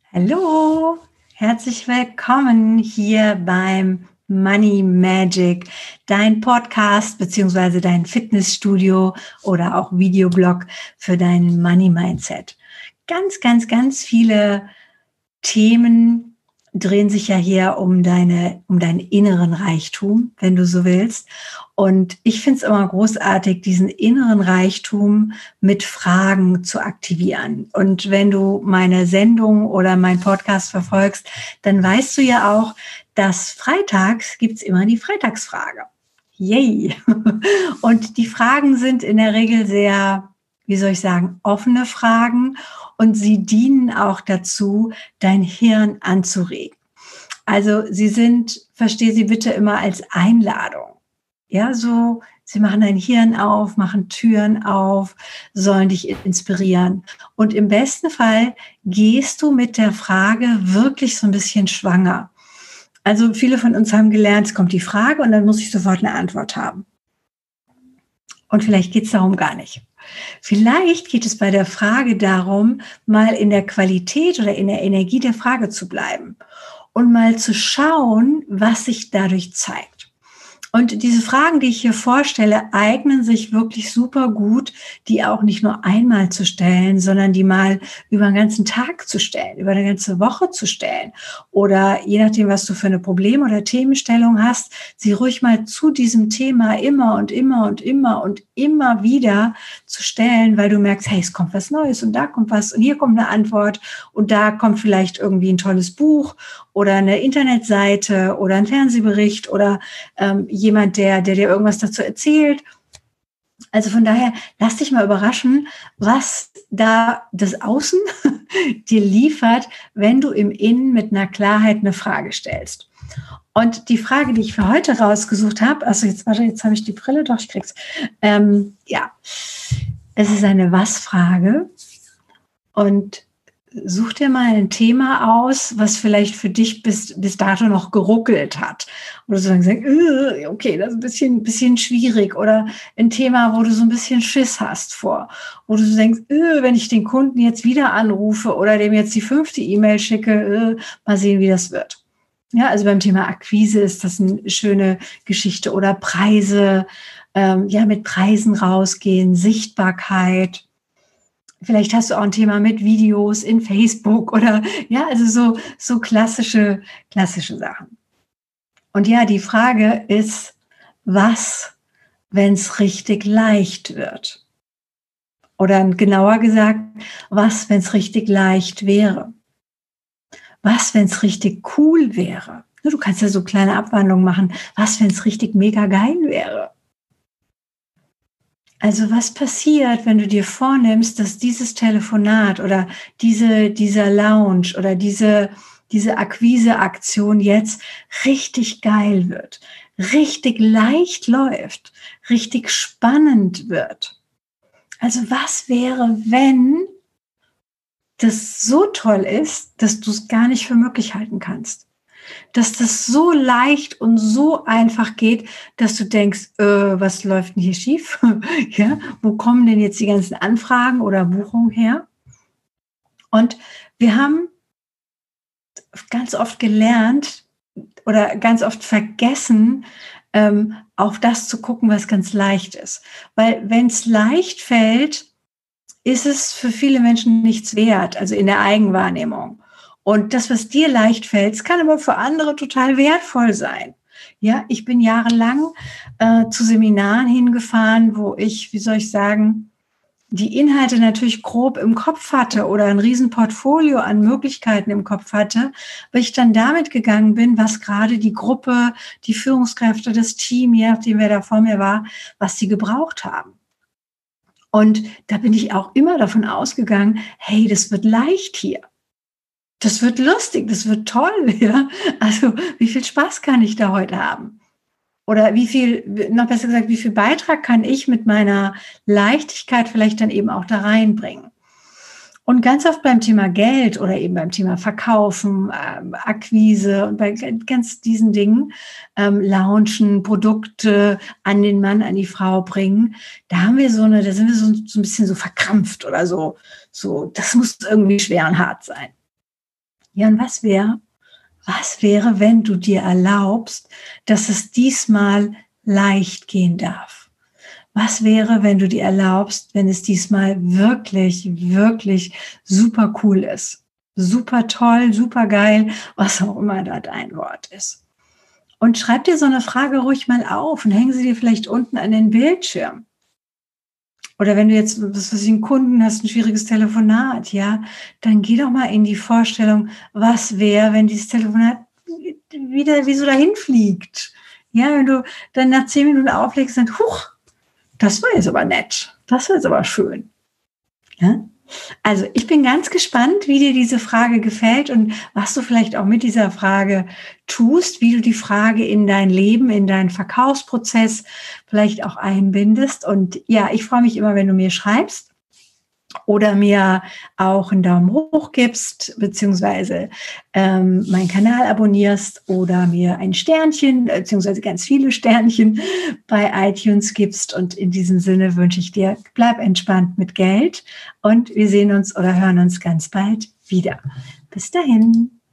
Hallo, herzlich willkommen hier beim Money Magic, dein Podcast bzw. dein Fitnessstudio oder auch Videoblog für dein Money Mindset. Ganz viele Themen drehen sich ja hier um deinen inneren Reichtum, wenn du so willst. Und ich finde es immer großartig, diesen inneren Reichtum mit Fragen zu aktivieren. Und wenn du meine Sendung oder meinen Podcast verfolgst, dann weißt du ja auch, dass freitags gibt's immer die Freitagsfrage. Yay! Und die Fragen sind in der Regel sehr, wie soll ich sagen, offene Fragen. Und sie dienen auch dazu, dein Hirn anzuregen. Also sie sind, verstehe sie bitte immer als Einladung. Ja, so, sie machen dein Hirn auf, machen Türen auf, sollen dich inspirieren. Und im besten Fall gehst du mit der Frage wirklich so ein bisschen schwanger. Also viele von uns haben gelernt, es kommt die Frage und dann muss ich sofort eine Antwort haben. Und vielleicht geht es darum gar nicht. Vielleicht geht es bei der Frage darum, mal in der Qualität oder in der Energie der Frage zu bleiben und mal zu schauen, was sich dadurch zeigt. Und diese Fragen, die ich hier vorstelle, eignen sich wirklich super gut, die auch nicht nur einmal zu stellen, sondern die mal über einen ganzen Tag zu stellen, über eine ganze Woche zu stellen. Oder je nachdem, was du für eine Problem- oder Themenstellung hast, sie ruhig mal zu diesem Thema immer wieder zu stellen, weil du merkst, hey, es kommt was Neues und da kommt was und hier kommt eine Antwort und da kommt vielleicht irgendwie ein tolles Buch oder eine Internetseite oder ein Fernsehbericht oder jemand, der dir irgendwas dazu erzählt. Also von daher, lass dich mal überraschen, was da das Außen dir liefert, wenn du im Innen mit einer Klarheit eine Frage stellst. Und die Frage, die ich für heute rausgesucht habe, also jetzt habe ich die Brille, doch, ich krieg's. Ja, es ist eine Was-Frage und such dir mal ein Thema aus, was vielleicht für dich bis dato noch geruckelt hat. Oder so sagst, okay, das ist ein bisschen schwierig. Oder ein Thema, wo du so ein bisschen Schiss hast vor. Wo du so denkst, wenn ich den Kunden jetzt wieder anrufe oder dem jetzt die 5. E-Mail schicke, mal sehen, wie das wird. Ja, also beim Thema Akquise ist das eine schöne Geschichte. Oder Preise, mit Preisen rausgehen, Sichtbarkeit. Vielleicht hast du auch ein Thema mit Videos in Facebook oder ja, also so klassische Sachen. Und ja, die Frage ist, was, wenn es richtig leicht wird? Oder genauer gesagt, was, wenn es richtig leicht wäre? Was, wenn es richtig cool wäre? Du kannst ja so kleine Abwandlungen machen. Was, wenn es richtig mega geil wäre? Also was passiert, wenn du dir vornimmst, dass dieses Telefonat oder dieser Lounge oder diese Akquiseaktion jetzt richtig geil wird, richtig leicht läuft, richtig spannend wird? Also was wäre, wenn das so toll ist, dass du es gar nicht für möglich halten kannst? Dass das so leicht und so einfach geht, dass du denkst, was läuft denn hier schief? Ja, wo kommen denn jetzt die ganzen Anfragen oder Buchungen her? Und wir haben ganz oft gelernt oder ganz oft vergessen, auf das zu gucken, was ganz leicht ist. Weil wenn es leicht fällt, ist es für viele Menschen nichts wert, also in der Eigenwahrnehmung. Und das, was dir leicht fällt, kann aber für andere total wertvoll sein. Ja, ich bin jahrelang zu Seminaren hingefahren, wo ich, wie soll ich sagen, die Inhalte natürlich grob im Kopf hatte oder ein Riesenportfolio an Möglichkeiten im Kopf hatte, weil ich dann damit gegangen bin, was gerade die Gruppe, die Führungskräfte, das Team, je nachdem wer da vor mir war, was sie gebraucht haben. Und da bin ich auch immer davon ausgegangen, hey, das wird leicht hier. Das wird lustig, das wird toll, ja. Also, wie viel Spaß kann ich da heute haben? Oder noch besser gesagt, wie viel Beitrag kann ich mit meiner Leichtigkeit vielleicht dann eben auch da reinbringen? Und ganz oft beim Thema Geld oder eben beim Thema Verkaufen, Akquise und bei ganz diesen Dingen, launchen, Produkte an den Mann, an die Frau bringen, da sind wir so ein bisschen so verkrampft oder so, das muss irgendwie schwer und hart sein. Ja, und was wäre, wenn du dir erlaubst, dass es diesmal leicht gehen darf? Was wäre, wenn du dir erlaubst, wenn es diesmal wirklich, wirklich super cool ist? Super toll, super geil, was auch immer da dein Wort ist. Und schreib dir so eine Frage ruhig mal auf und häng sie dir vielleicht unten an den Bildschirm. Oder wenn du jetzt, was weiß ich, einen Kunden hast, ein schwieriges Telefonat, ja, dann geh doch mal in die Vorstellung, was wäre, wenn dieses Telefonat wieder wie so dahin fliegt. Ja, wenn du dann nach 10 Minuten auflegst und huch, das war jetzt aber nett. Das war jetzt aber schön. Ja? Also ich bin ganz gespannt, wie dir diese Frage gefällt und was du vielleicht auch mit dieser Frage tust, wie du die Frage in dein Leben, in deinen Verkaufsprozess vielleicht auch einbindest. Und ja, ich freue mich immer, wenn du mir schreibst oder mir auch einen Daumen hoch gibst, beziehungsweise meinen Kanal abonnierst oder mir ein Sternchen, beziehungsweise ganz viele Sternchen bei iTunes gibst. Und in diesem Sinne wünsche ich dir, bleib entspannt mit Geld und wir sehen uns oder hören uns ganz bald wieder. Bis dahin.